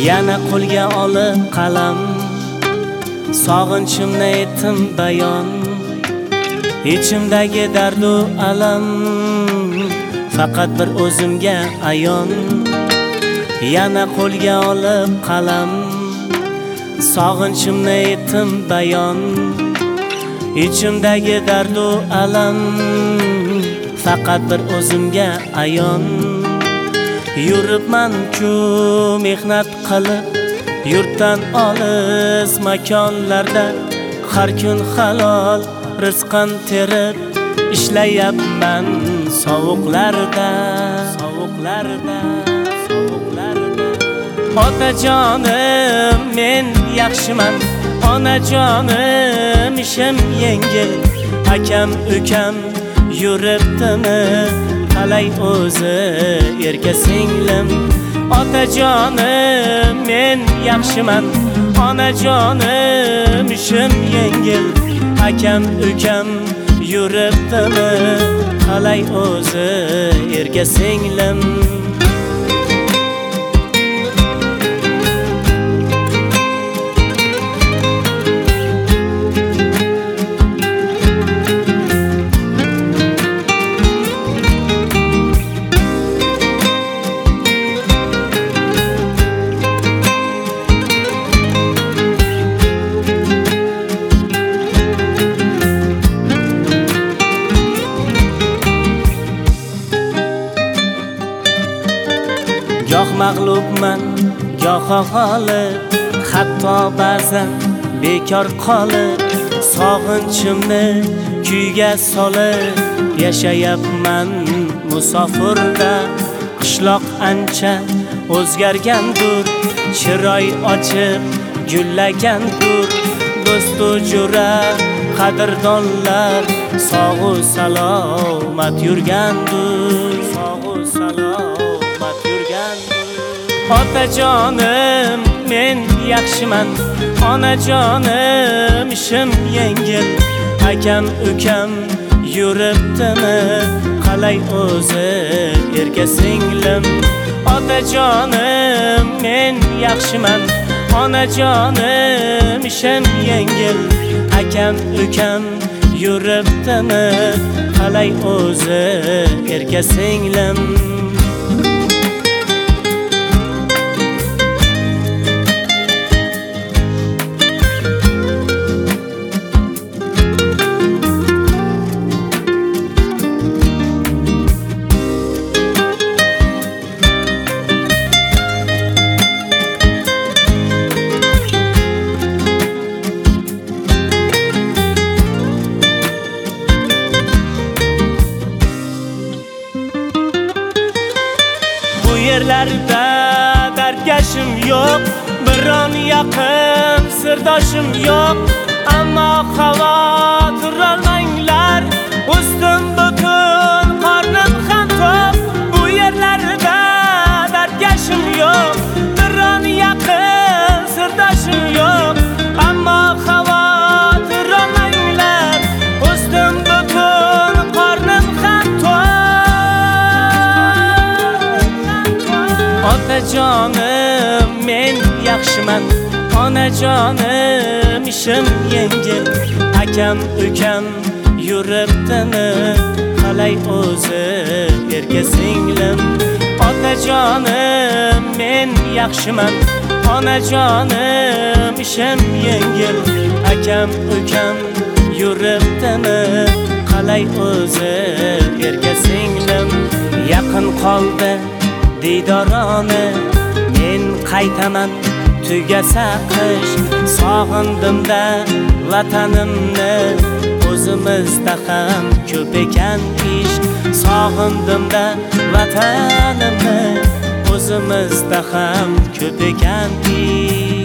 Yana qo'lga olib qalam, sog'inchimni aytdim bayon. Ichimdagi dardu alam faqat bir o'zimga ayon. Yana qo'lga olib qalam, sog'inchimni aytdim bayon. Ichimdagi dardu alam faqat bir o'zimga ayon. Yuribman-ku mehnat qilib, yurtdan olis makonlarda, har kun halol rizqan terib, ishlayapman sovuqlarda. Otajonim men yaxshiman, onajonim ishim yengil, akam ukam yuribdimi qalay o'zi erka singlim. Otajonim men yaxshiman, onajonim ishim yengil, akam ukam yuribdimi qalay o'zi erka singlim. Goh mag'lubman, goh g'olib, hatto ba'zan bekor qolib, sog'inchimni kuyga solib yashayapman musofirda. Qishloq ancha o'zgargandur, chiroy ochib gullagandur, do'stu jura qadrdonlar sog'u salomat yurgandur. Otajonim men yaxshiman, onajonim ishim yengil, akam ukam yuribdimi qalay o'zi erka singlim. Otajonim men yaxshiman, onajonim ishim yengil, akam ukam yuribdimi qalay o'zi erka singlim. Bu yerlarda dardkashim yo'q, biron yaqin sirdoshim yo'q, ammo xavotir olmanglar, ustim butun qornim ham to'q. Bu yerlarda dardkashim yo'q, biron yaqin sirdoshim yo'q, ammo xavotir olmanglar, ustim butun qornim ham to'q. Otajonim men yaxshiman, onajonim ishim yengil, akam ukam yuribdimi qalay o'zi erka singlim. Otajonim men yaxshiman, onajonim ishim yengil, akam ukam yuribdimi qalay o'zi erka singlim. Yaqin qoldi diydorona, men qaytaman tugasa qish, sog'indimda vatanimni, o'zimizda ham ko'p ekan ish. Sog'indimda vatanimni, o'zimizda ham ko'p ekan ish.